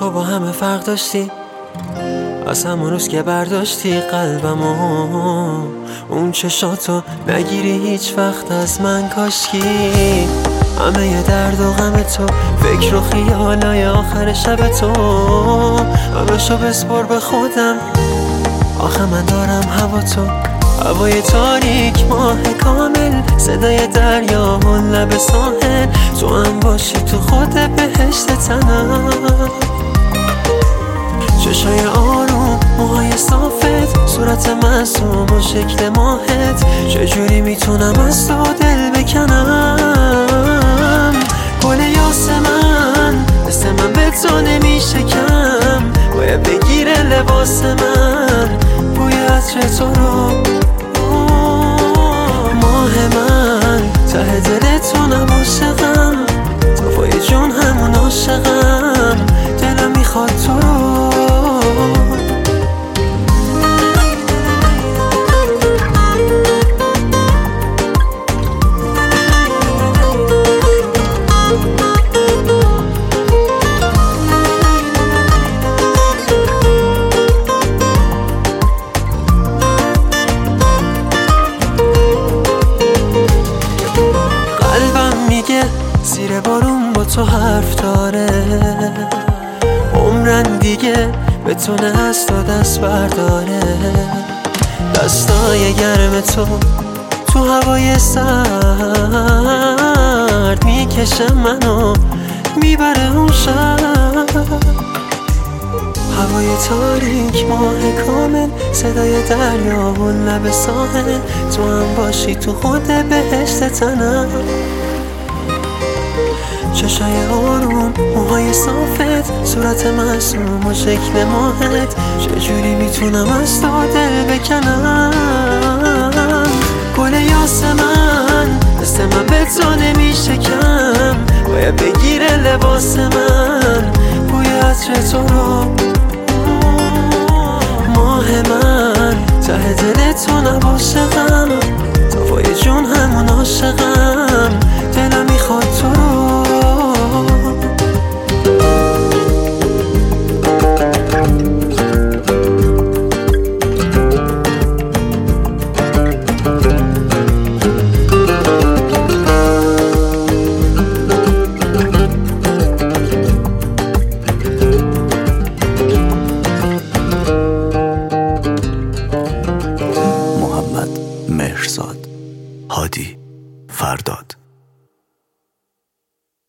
تو با همه فرق داشتی از همون روز که برداشتی قلبمو، اون چشاتو نگیری هیچ وقت از من کاشکی. همه ی درد و غم تو، فکر و خیالای آخر شب تو، همشو بسپر به خودم، آخه من دارم هوا تو. هوای تاریک، ماه کامل، صدای دریا و لب ساحل، تو هم باشی تو خود بهشت تنم. چشای آروم، موهای صافت، صورت معصوم و شکل ماهت، چجوری میتونم از تو دل بکنم؟ گل یاسمن مثل من به تو نمیشه کم، باید بگیره لباس من بوی عطر تو رو. ماه من ته دلتونم عاشقم، توفای جون همون عاشقم، دلم میخواد تو رو. زیر بارون با تو حرف داره، عمرن دیگه بتونه از تو دست برداره. دستای گرم تو هوای سرد میکشه منو میبره اون شب. هوای تاریک، ماه کامل، صدای دریا و لب ساحل، تو هم باشی تو خود بهشت تنم. چشای آروم، موهای صافت، صورت معصوم و شکل ماهت، چجوری میتونم از تو دل بکنم؟ گل یاسمن مثل من به تو نمیشه کم، باید بگیره لباس من بوی عطر تو رو. ماه من ته دلتونم عاشقم، توفای جون همون عاشقم،